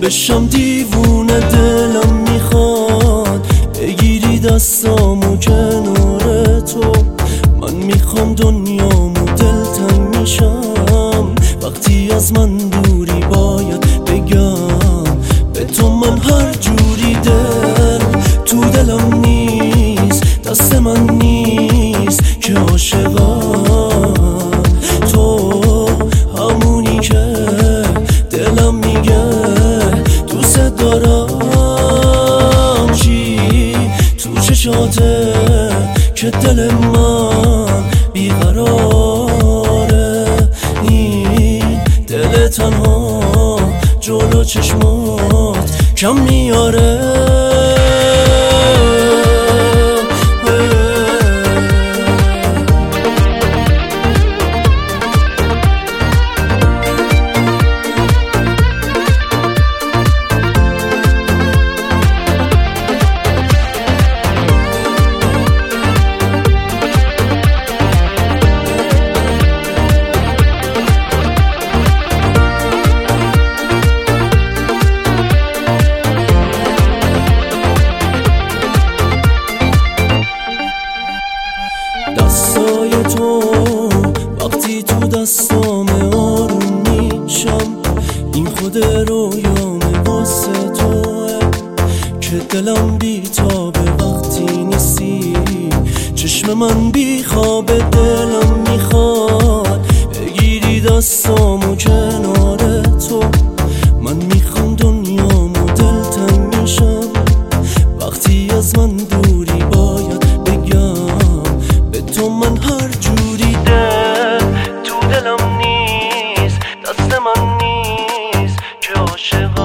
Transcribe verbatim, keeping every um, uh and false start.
بشم دیوونه. دلم میخواد بگیری دستامو کنار تو. من میخوام دنیامو دلتنگ میشم وقتی از من دوری. باید بگم به تو من هر جوری. دل تو دلم نیست، دست من نیست که عاشقم. تو همونی که دلم میگه دوست دارم. چی تو چشاته که دل من بیقراره. این دل تنها جلو چشمات کم میاره. دستای تو وقتی تو دستام آروم میشم. این خود رویامه واسه توه که دلم بیتابه وقتی نیستی. چشم من بیخوابه، دلم میخواد بگیری دستامو کنار تو. من میخوام دنیامو دلتنگ میشم وقتی از من دوری. باید بگم به تو من هر جوری. دل تو دلم نیست، دست من نیست که عاشق